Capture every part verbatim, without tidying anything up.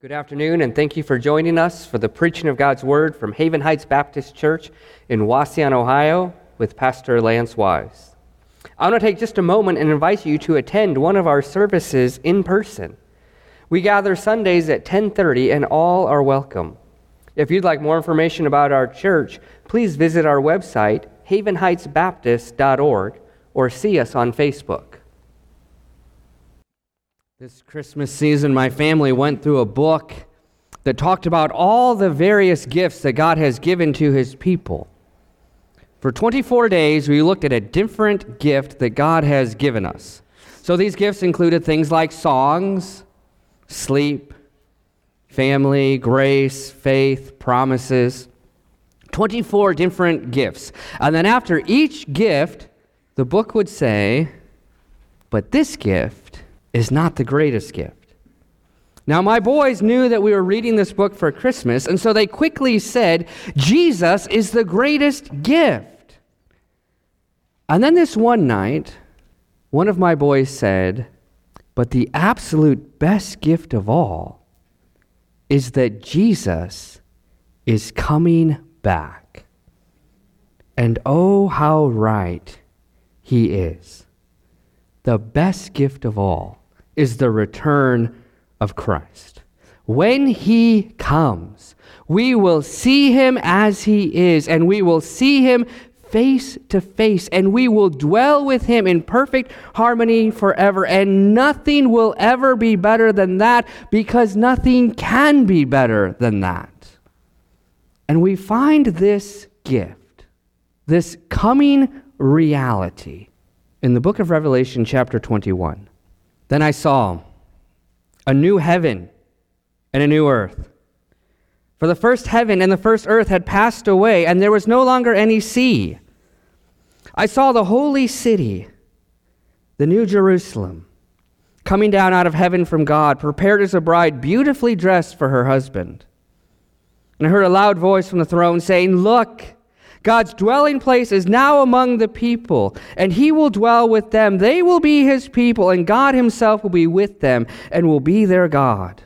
Good afternoon, and thank you for joining us for the preaching of God's Word from Haven Heights Baptist Church in Wauseon, Ohio, with Pastor Lance Wise. I want to take just a moment and invite you to attend one of our services in person. We gather Sundays at ten thirty, and all are welcome. If you'd like more information about our church, please visit our website, haven heights baptist dot org, or see us on Facebook. This Christmas season, my family went through a book that talked about all the various gifts that God has given to His people. For twenty-four days, we looked at a different gift that God has given us. So these gifts included things like songs, sleep, family, grace, faith, promises. twenty-four different gifts. And then after each gift, the book would say, but this gift is not the greatest gift. Now, my boys knew that we were reading this book for Christmas, and so they quickly said, Jesus is the greatest gift. And then this one night, one of my boys said, but the absolute best gift of all is that Jesus is coming back. And oh, how right he is. The best gift of all is the return of Christ. When He comes, we will see Him as He is, and we will see Him face to face, and we will dwell with Him in perfect harmony forever, and nothing will ever be better than that, because nothing can be better than that. And we find this gift, this coming reality, in the book of Revelation, chapter twenty-one. Then I saw a new heaven and a new earth. For the first heaven and the first earth had passed away, and there was no longer any sea. I saw the holy city, the new Jerusalem, coming down out of heaven from God, prepared as a bride, beautifully dressed for her husband. And I heard a loud voice from the throne saying, "Look, God's dwelling place is now among the people, and He will dwell with them. They will be His people, and God Himself will be with them and will be their God.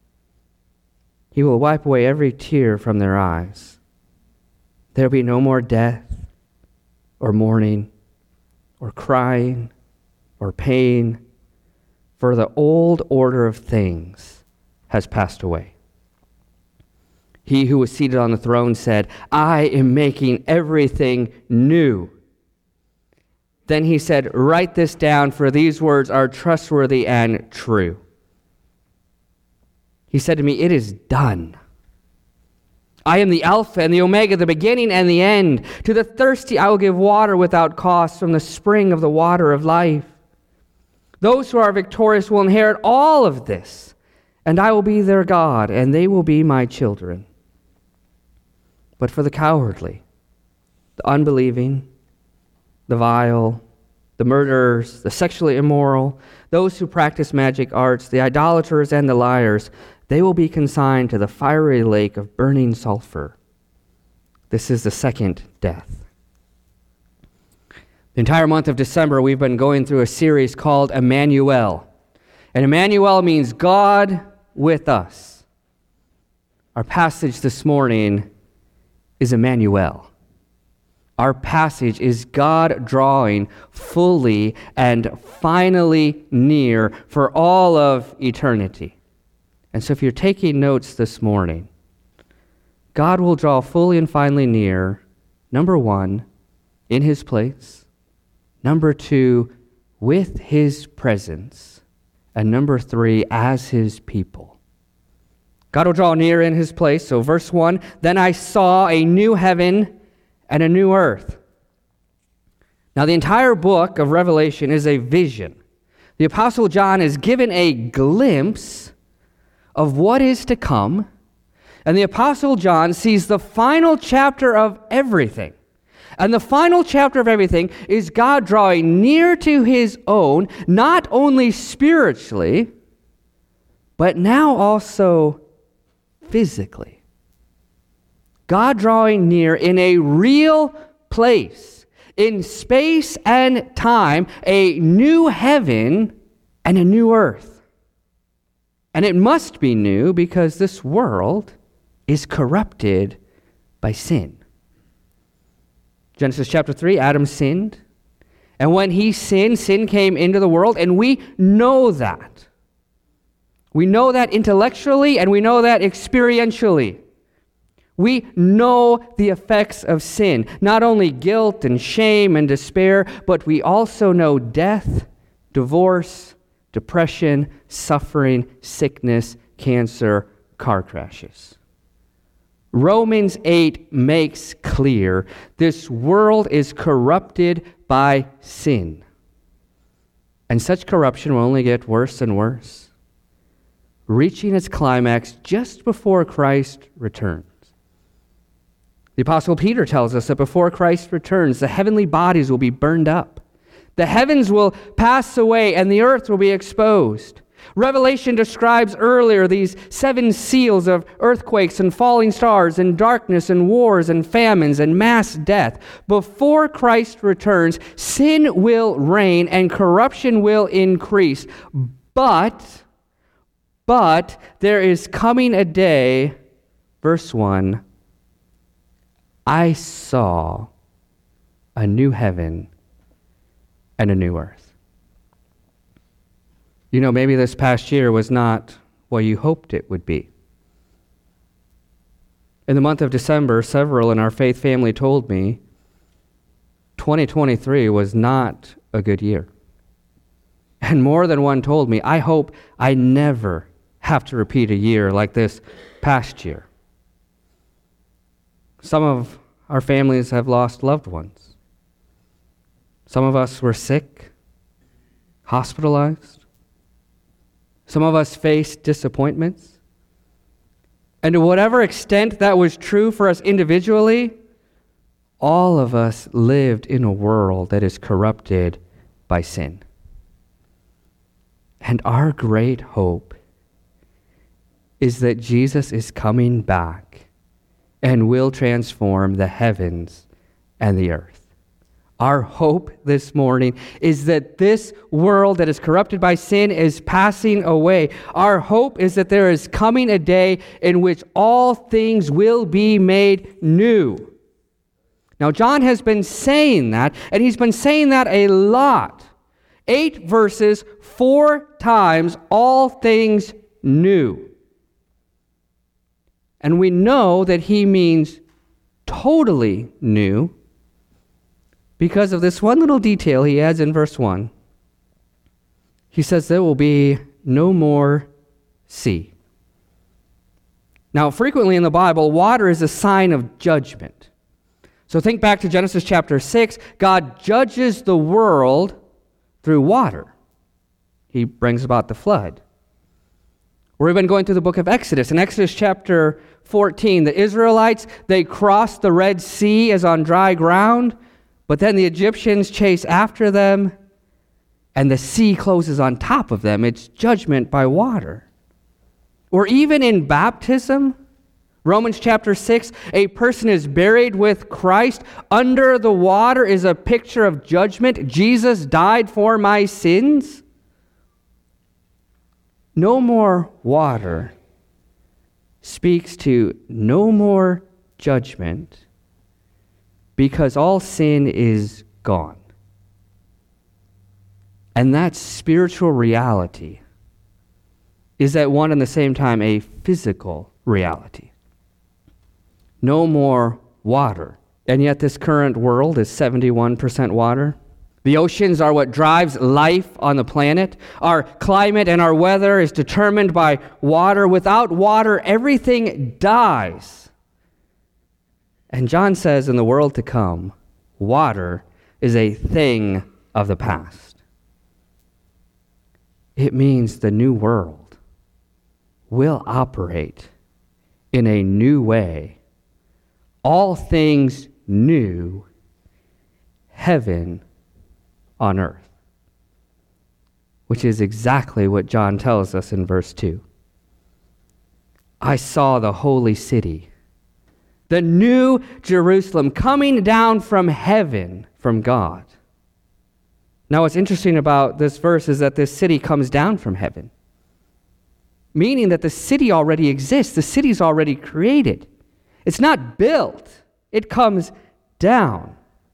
He will wipe away every tear from their eyes. There will be no more death, or mourning, or crying, or pain, for the old order of things has passed away." He who was seated on the throne said, "I am making everything new." Then He said, "Write this down, for these words are trustworthy and true." He said to me, "It is done. I am the Alpha and the Omega, the beginning and the end. To the thirsty I will give water without cost from the spring of the water of life. Those who are victorious will inherit all of this, and I will be their God, and they will be my children. But for the cowardly, the unbelieving, the vile, the murderers, the sexually immoral, those who practice magic arts, the idolaters and the liars, they will be consigned to the fiery lake of burning sulfur. This is the second death." The entire month of December, we've been going through a series called Emmanuel. And Emmanuel means God with us. Our passage this morning is Emmanuel. Our passage is God drawing fully and finally near for all of eternity. And so if you're taking notes this morning, God will draw fully and finally near, number one, in His place, number two, with His presence, and number three, as His people. God will draw near in His place. So verse one, "Then I saw a new heaven and a new earth." Now the entire book of Revelation is a vision. The Apostle John is given a glimpse of what is to come, and the Apostle John sees the final chapter of everything. And the final chapter of everything is God drawing near to His own, not only spiritually, but now also physically. God drawing near in a real place, in space and time, a new heaven and a new earth. And it must be new because this world is corrupted by sin. Genesis chapter three, Adam sinned. And when he sinned, sin came into the world, and we know that. We know that intellectually, and we know that experientially. We know the effects of sin, not only guilt and shame and despair, but we also know death, divorce, depression, suffering, sickness, cancer, car crashes. Romans eight makes clear this world is corrupted by sin. And such corruption will only get worse and worse, reaching its climax just before Christ returns. The Apostle Peter tells us that before Christ returns, the heavenly bodies will be burned up. The heavens will pass away and the earth will be exposed. Revelation describes earlier these seven seals of earthquakes and falling stars and darkness and wars and famines and mass death. Before Christ returns, sin will reign and corruption will increase. But, but there is coming a day, verse one, I saw a new heaven and a new earth. You know, maybe this past year was not what you hoped it would be. In the month of December, several in our faith family told me twenty twenty-three was not a good year. And more than one told me, I hope I never have to repeat a year like this past year. Some of our families have lost loved ones. Some of us were sick, hospitalized. Some of us faced disappointments. And to whatever extent that was true for us individually, all of us lived in a world that is corrupted by sin. And our great hope is that Jesus is coming back and will transform the heavens and the earth. Our hope this morning is that this world that is corrupted by sin is passing away. Our hope is that there is coming a day in which all things will be made new. Now, John has been saying that, and he's been saying that a lot. Eight verses, four times, all things new. And we know that he means totally new because of this one little detail he adds in verse one. He says there will be no more sea. Now, frequently in the Bible, water is a sign of judgment. So think back to Genesis chapter six. God judges the world through water. He brings about the flood. We've been going through the book of Exodus. In Exodus chapter fourteen, the Israelites, they crossed the Red Sea as on dry ground, but then the Egyptians chase after them, and the sea closes on top of them. It's judgment by water. Or even in baptism, Romans chapter six, a person is buried with Christ. Under the water is a picture of judgment. Jesus died for my sins. No more water speaks to no more judgment because all sin is gone. And that spiritual reality is at one and the same time a physical reality. No more water. And yet this current world is seventy-one percent water. The oceans are what drives life on the planet. Our climate and our weather is determined by water. Without water, everything dies. And John says in the world to come, water is a thing of the past. It means the new world will operate in a new way. All things new, heaven on earth, which is exactly what John tells us in verse two. I saw the holy city, the new Jerusalem, coming down from heaven from God. Now, what's interesting about this verse is that this city comes down from heaven. meaning that the city already exists. The city's already created. It's not built. It comes down.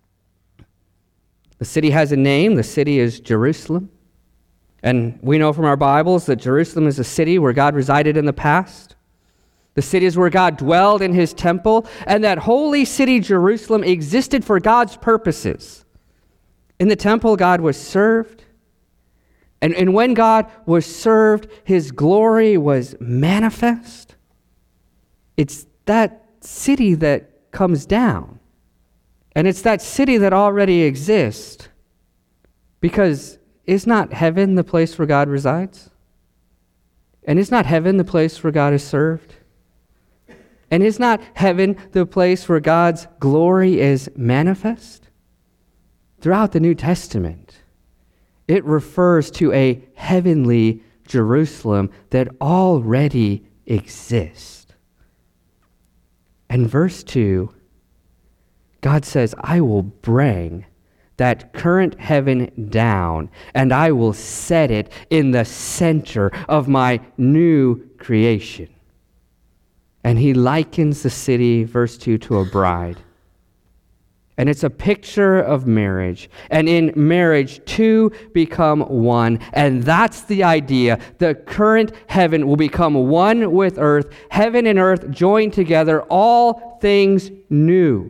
The city has a name. The city is Jerusalem. And we know from our Bibles that Jerusalem is a city where God resided in the past. The city is where God dwelled in his temple, and that holy city, Jerusalem, existed for God's purposes. In the temple, God was served. And, and when God was served, his glory was manifest. It's that city that comes down. And it's that city that already exists. Because is not heaven the place where God resides? And is not heaven the place where God is served? And is not heaven the place where God's glory is manifest? Throughout the New Testament, it refers to a heavenly Jerusalem that already exists. And verse two, God says, I will bring that current heaven down, and I will set it in the center of my new creation. And he likens the city, verse two, to a bride. And it's a picture of marriage. And in marriage, two become one. And that's the idea. The current heaven will become one with earth. Heaven and earth joined together, all things new.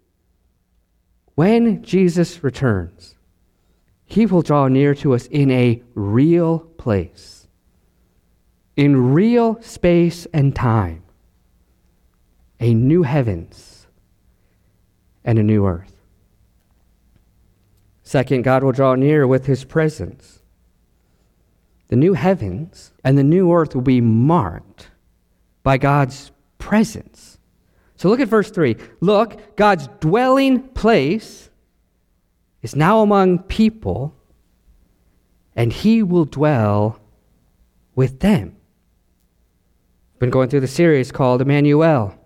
When Jesus returns, he will draw near to us in a real place, in real space and time, a new heavens and a new earth. Second, God will draw near with his presence. The new heavens and the new earth will be marked by God's presence. So look at verse three. Look, God's dwelling place is now among people, and he will dwell with them. We've been going through the series called Emmanuel.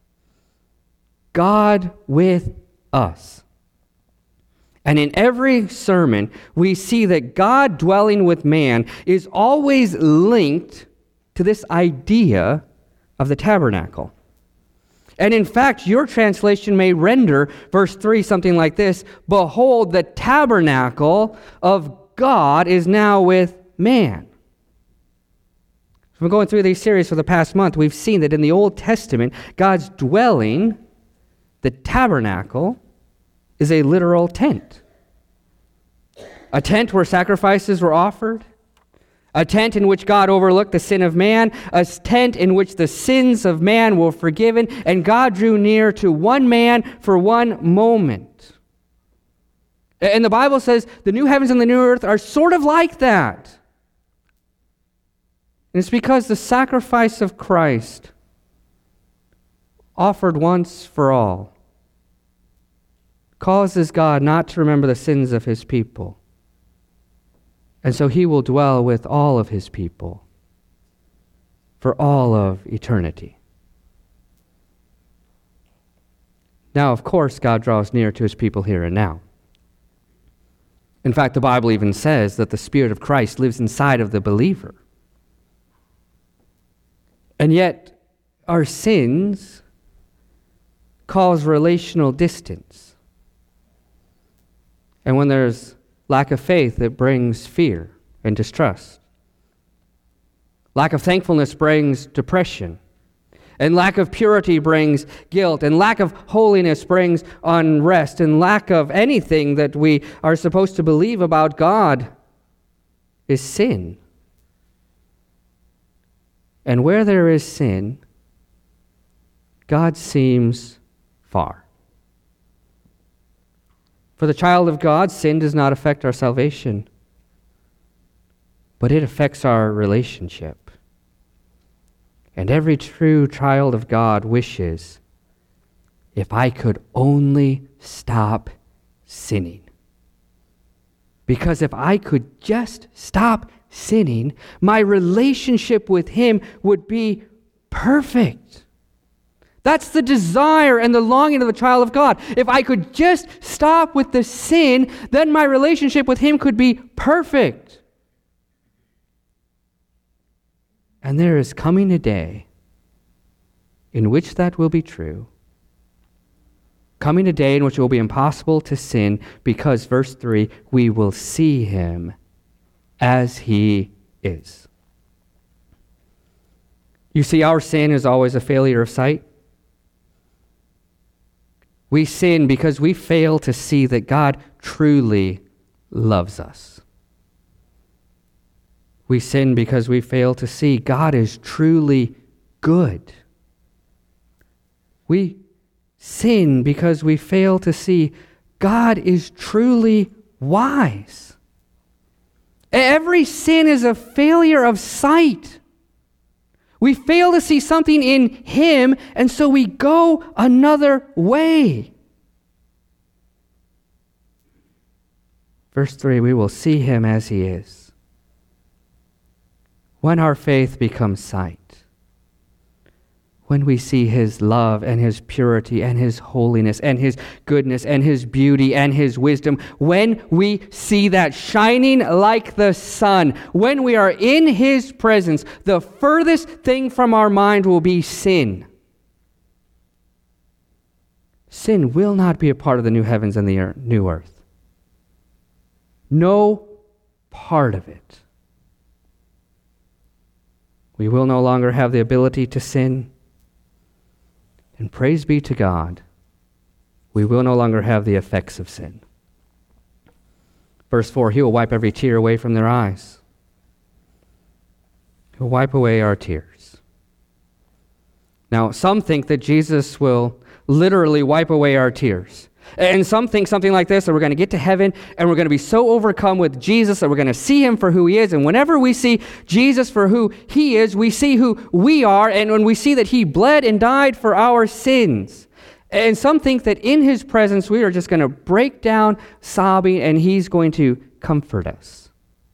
God with us. And in every sermon, we see that God dwelling with man is always linked to this idea of the tabernacle. And in fact, your translation may render verse three something like this: behold, the tabernacle of God is now with man. We're going through these series for the past month. We've seen that in the Old Testament, God's dwelling, the tabernacle, is a literal tent. A tent where sacrifices were offered. A tent in which God overlooked the sin of man. A tent in which the sins of man were forgiven. And God drew near to one man for one moment. And the Bible says the new heavens and the new earth are sort of like that. And it's because the sacrifice of Christ, offered once for all, causes God not to remember the sins of his people. And so he will dwell with all of his people for all of eternity. Now, of course, God draws near to his people here and now. In fact, the Bible even says that the Spirit of Christ lives inside of the believer. And yet, our sins cause relational distance. And when there's lack of faith, it brings fear and distrust. Lack of thankfulness brings depression. And lack of purity brings guilt. And lack of holiness brings unrest. And lack of anything that we are supposed to believe about God is sin. And where there is sin, God seems far. For the child of God, sin does not affect our salvation, but it affects our relationship. And every true child of God wishes, if I could only stop sinning. Because if I could just stop sinning, my relationship with him would be perfect. That's the desire and the longing of the child of God. If I could just stop with the sin, then my relationship with him could be perfect. And there is coming a day in which that will be true. Coming a day in which it will be impossible to sin because, verse three, we will see him as he is. You see, our sin is always a failure of sight. We sin because we fail to see that God truly loves us. We sin because we fail to see God is truly good. We sin because we fail to see God is truly wise. Every sin is a failure of sight. We fail to see something in him, and so we go another way. Verse three, we will see him as he is. When our faith becomes sight, when we see his love and his purity and his holiness and his goodness and his beauty and his wisdom, when we see that shining like the sun, when we are in his presence, the furthest thing from our mind will be sin. Sin will not be a part of the new heavens and the new earth. No part of it. We will no longer have the ability to sin. And praise be to God, we will no longer have the effects of sin. Verse four, he will wipe every tear away from their eyes. He'll wipe away our tears. Now, some think that Jesus will literally wipe away our tears. And some think something like this, that we're going to get to heaven and we're going to be so overcome with Jesus that we're going to see him for who he is. And whenever we see Jesus for who he is, we see who we are. And when we see that he bled and died for our sins. And some think that in his presence, we are just going to break down sobbing and he's going to comfort us.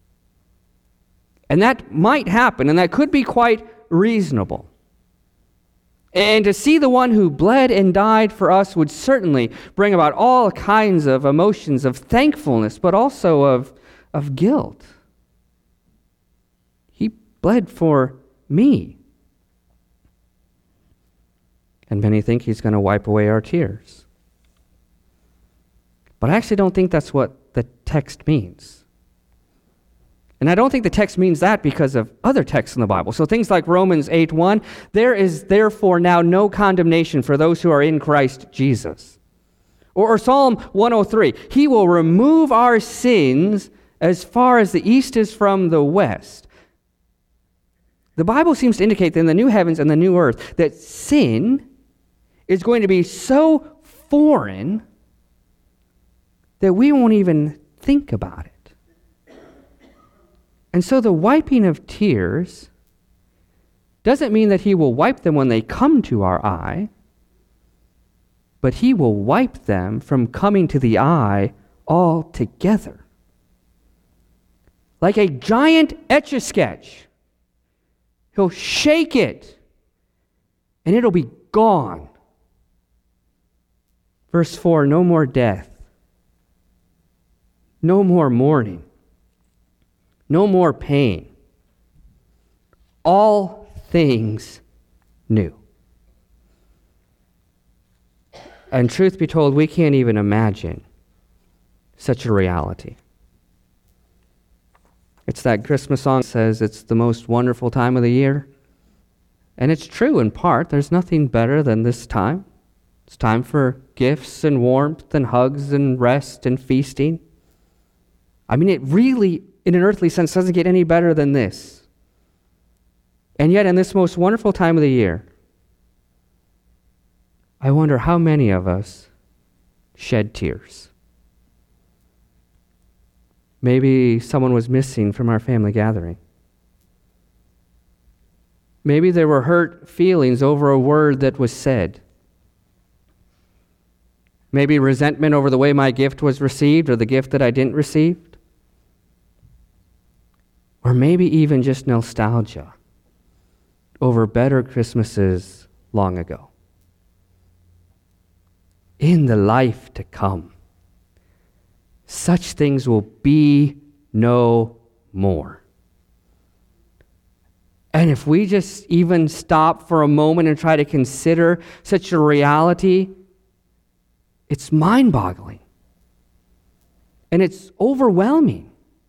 And that might happen, and that could be quite reasonable. And to see the one who bled and died for us would certainly bring about all kinds of emotions of thankfulness, but also of, of guilt. He bled for me. And many think he's going to wipe away our tears. But I actually don't think that's what the text means. And I don't think the text means that because of other texts in the Bible. So things like Romans eight one, there is therefore now no condemnation for those who are in Christ Jesus. Or, or Psalm one oh three, he will remove our sins as far as the east is from the west. The Bible seems to indicate that in the new heavens and the new earth that sin is going to be so foreign that we won't even think about it. And so the wiping of tears doesn't mean that he will wipe them when they come to our eye, but he will wipe them from coming to the eye altogether. Like a giant Etch-a-Sketch, he'll shake it and it'll be gone. Verse four, no more death, no more mourning. No more pain. All things new. And truth be told, we can't even imagine such a reality. It's that Christmas song that says it's the most wonderful time of the year. And it's true in part. There's nothing better than this time. It's time for gifts and warmth and hugs and rest and feasting. I mean, it really, in an earthly sense, doesn't get any better than this. And yet, in this most wonderful time of the year, I wonder how many of us shed tears. Maybe someone was missing from our family gathering. Maybe there were hurt feelings over a word that was said. Maybe resentment over the way my gift was received or the gift that I didn't receive. Or maybe even just nostalgia over better Christmases long ago. In the life to come, such things will be no more. And if we just even stop for a moment and try to consider such a reality, it's mind-boggling. And it's overwhelming.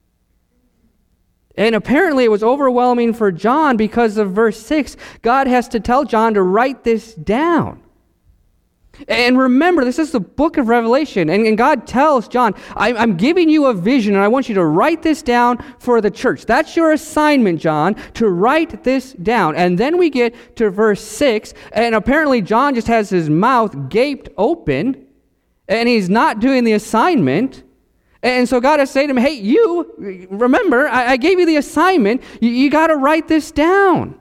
And apparently it was overwhelming for John because of verse six. God has to tell John to write this down. And remember, this is the book of Revelation. And, and God tells John, I, I'm giving you a vision, and I want you to write this down for the church. That's your assignment, John, to write this down. And then we get to verse six, and apparently John just has his mouth gaped open, and he's not doing the assignment. And so God is saying to him, hey, you, remember, I, I gave you the assignment. You, you got to write this down.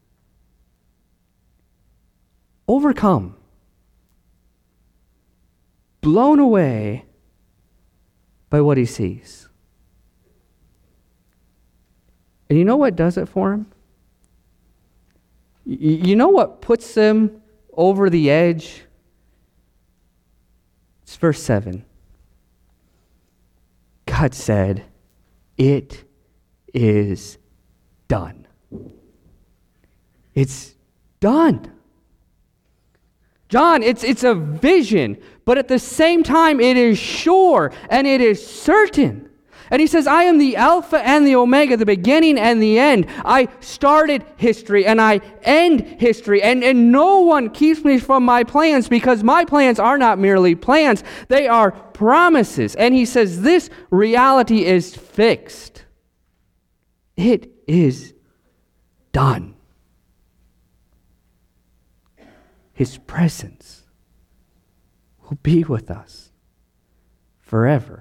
Overcome. Blown away by what he sees. And you know what does it for him? You know what puts him over the edge? It's verse seven. God said, it is done. It's done. John, it's, it's a vision, but at the same time, it is sure and it is certain. And he says, I am the Alpha and the Omega, the beginning and the end. I started history and I end history. And, and no one keeps me from my plans, because my plans are not merely plans. They are promises. And he says, this reality is fixed. It is done. His presence will be with us forever.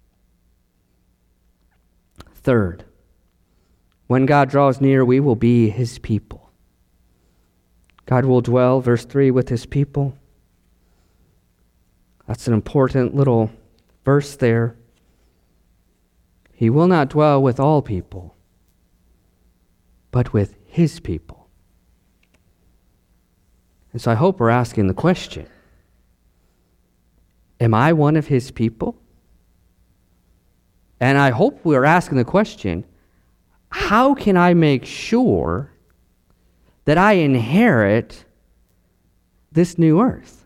Third, when God draws near, we will be his people. God will dwell, verse three, with his people. That's an important little verse there. He will not dwell with all people, but with his people. And so I hope we're asking the question, am I one of his people? And I hope we're asking the question, how can I make sure that I inherit this new earth?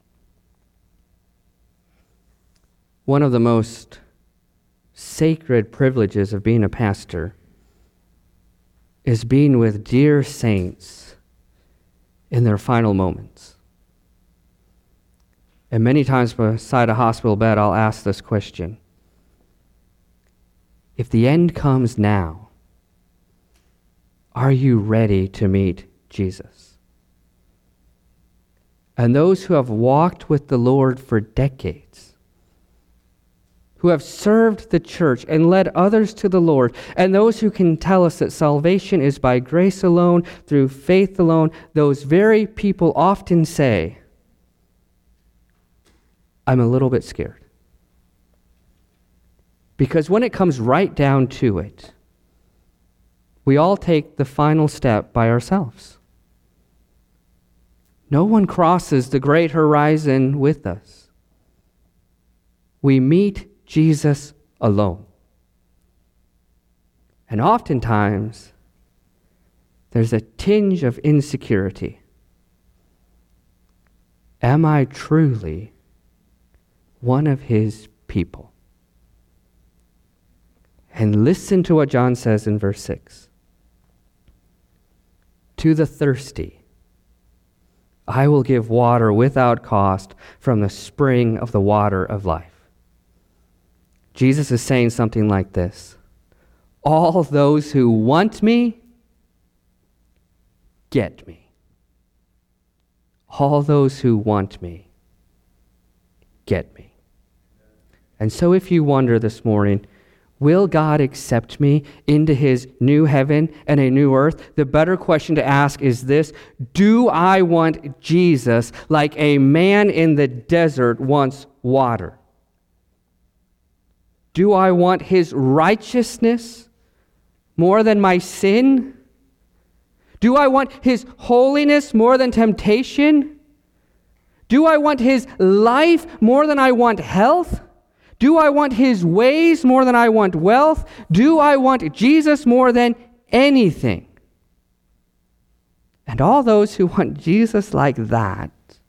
One of the most sacred privileges of being a pastor is being with dear saints in their final moments. And many times beside a hospital bed, I'll ask this question. If the end comes now, are you ready to meet Jesus? And those who have walked with the Lord for decades, who have served the church and led others to the Lord, and those who can tell us that salvation is by grace alone, through faith alone, those very people often say, I'm a little bit scared. Because when it comes right down to it, we all take the final step by ourselves. No one crosses the great horizon with us. We meet Jesus alone. And oftentimes, there's a tinge of insecurity. Am I truly one of his people? And listen to what John says in verse six. To the thirsty, I will give water without cost from the spring of the water of life. Jesus is saying something like this. All those who want me, get me. All those who want me, get me. And so if you wonder this morning, will God accept me into his new heaven and a new earth? The better question to ask is this: do I want Jesus like a man in the desert wants water? Do I want his righteousness more than my sin? Do I want his holiness more than temptation? Do I want his life more than I want health? Do I want his ways more than I want wealth? Do I want Jesus more than anything? And all those who want Jesus like that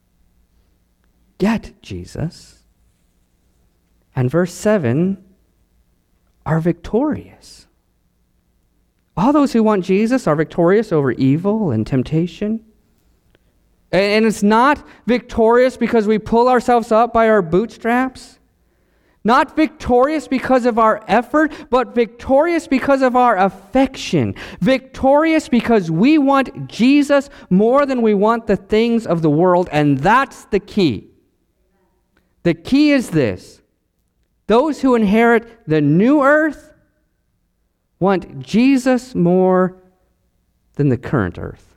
get Jesus. And verse seven are victorious. All those who want Jesus are victorious over evil and temptation. And it's not victorious because we pull ourselves up by our bootstraps. Not victorious because of our effort, but victorious because of our affection. Victorious because we want Jesus more than we want the things of the world, and that's the key. The key is this: those who inherit the new earth want Jesus more than the current earth.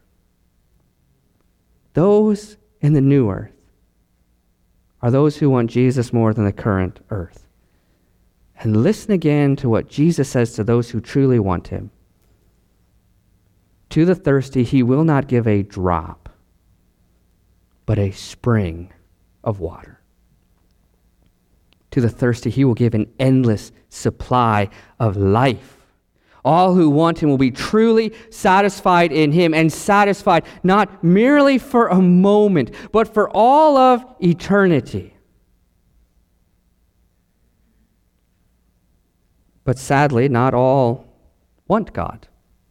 Those in the new earth are those who want Jesus more than the current earth. And listen again to what Jesus says to those who truly want him. To the thirsty, he will not give a drop, but a spring of water. To the thirsty, he will give an endless supply of life. All who want him will be truly satisfied in him, and satisfied not merely for a moment, but for all of eternity. But sadly, not all want God.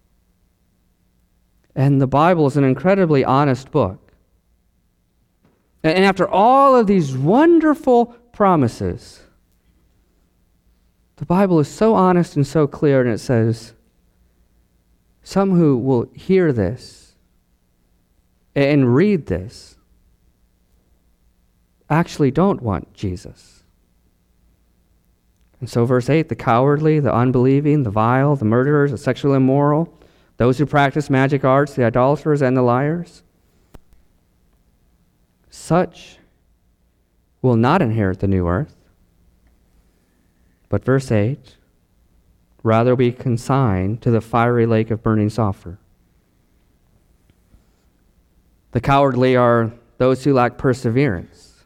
And the Bible is an incredibly honest book. And after all of these wonderful promises, the Bible is so honest and so clear, and it says, some who will hear this and read this actually don't want Jesus. And so verse eight, the cowardly, the unbelieving, the vile, the murderers, the sexually immoral, those who practice magic arts, the idolaters, and the liars, such will not inherit the new earth. But verse eight, rather be consigned to the fiery lake of burning sulfur. The cowardly are those who lack perseverance.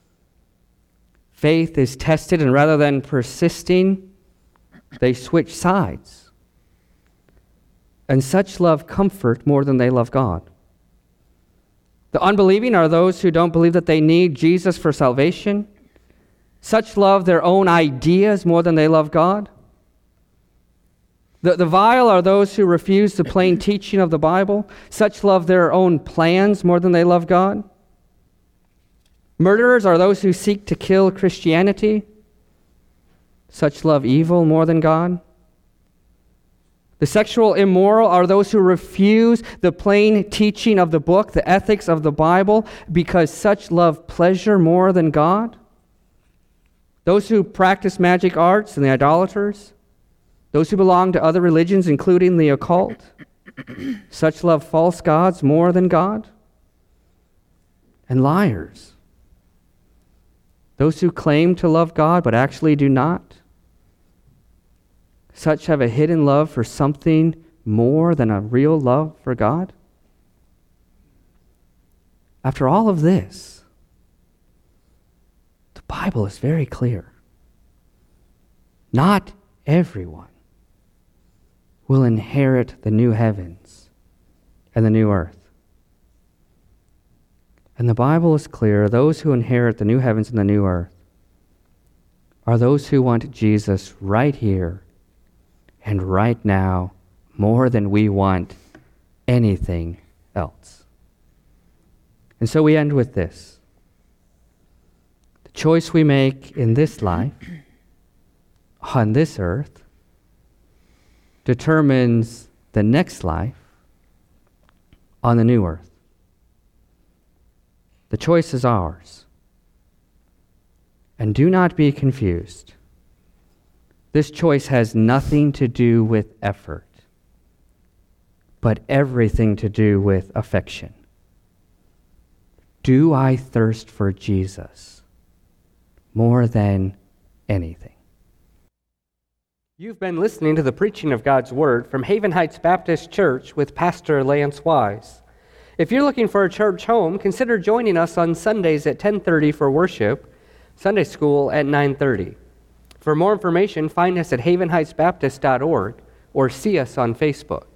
Faith is tested, and rather than persisting, they switch sides. And such love comfort more than they love God. The unbelieving are those who don't believe that they need Jesus for salvation. Such love their own ideas more than they love God. The, the vile are those who refuse the plain teaching of the Bible. Such love their own plans more than they love God. Murderers are those who seek to kill Christianity. Such love evil more than God. The sexual immoral are those who refuse the plain teaching of the book, the ethics of the Bible, because such love pleasure more than God. Those who practice magic arts and the idolaters, those who belong to other religions, including the occult, such love false gods more than God. And liars, those who claim to love God but actually do not, such have a hidden love for something more than a real love for God. After all of this, the Bible is very clear. Not everyone will inherit the new heavens and the new earth. And the Bible is clear. Those who inherit the new heavens and the new earth are those who want Jesus right here and right now more than we want anything else. And so we end with this. The choice we make in this life, on this earth, determines the next life on the new earth. The choice is ours. And do not be confused. This choice has nothing to do with effort, but everything to do with affection. Do I thirst for Jesus more than anything? You've been listening to the preaching of God's Word from Haven Heights Baptist Church with Pastor Lance Wise. If you're looking for a church home, consider joining us on Sundays at ten thirty for worship, Sunday school at nine thirty. For more information, find us at haven heights baptist dot org or see us on Facebook.